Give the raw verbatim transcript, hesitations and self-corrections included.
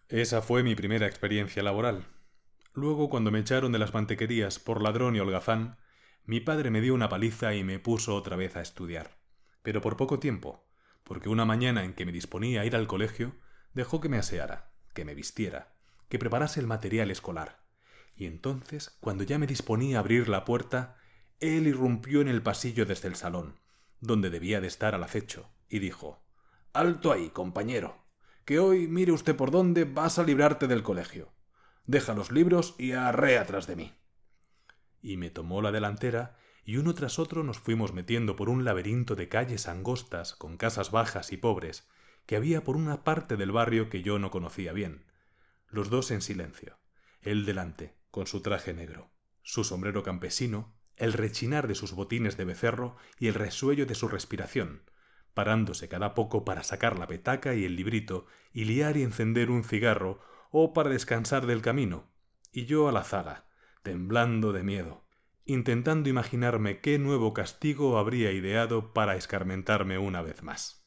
Esa fue mi primera experiencia laboral. Luego, cuando me echaron de las mantequerías por ladrón y holgazán, mi padre me dio una paliza y me puso otra vez a estudiar. Pero por poco tiempo, porque una mañana en que me disponía a ir al colegio, dejó que me aseara, que me vistiera, que preparase el material escolar. Y entonces, cuando ya me disponía a abrir la puerta, él irrumpió en el pasillo desde el salón, donde debía de estar al acecho, y dijo: «Alto ahí, compañero, que hoy mire usted por dónde vas a librarte del colegio. Deja los libros y arrea tras de mí». Y me tomó la delantera, y uno tras otro nos fuimos metiendo por un laberinto de calles angostas con casas bajas y pobres que había por una parte del barrio que yo no conocía bien. Los dos en silencio, él delante, con su traje negro, su sombrero campesino, el rechinar de sus botines de becerro y el resuello de su respiración, parándose cada poco para sacar la petaca y el librito y liar y encender un cigarro o para descansar del camino, y yo a la zaga, temblando de miedo, intentando imaginarme qué nuevo castigo habría ideado para escarmentarme una vez más.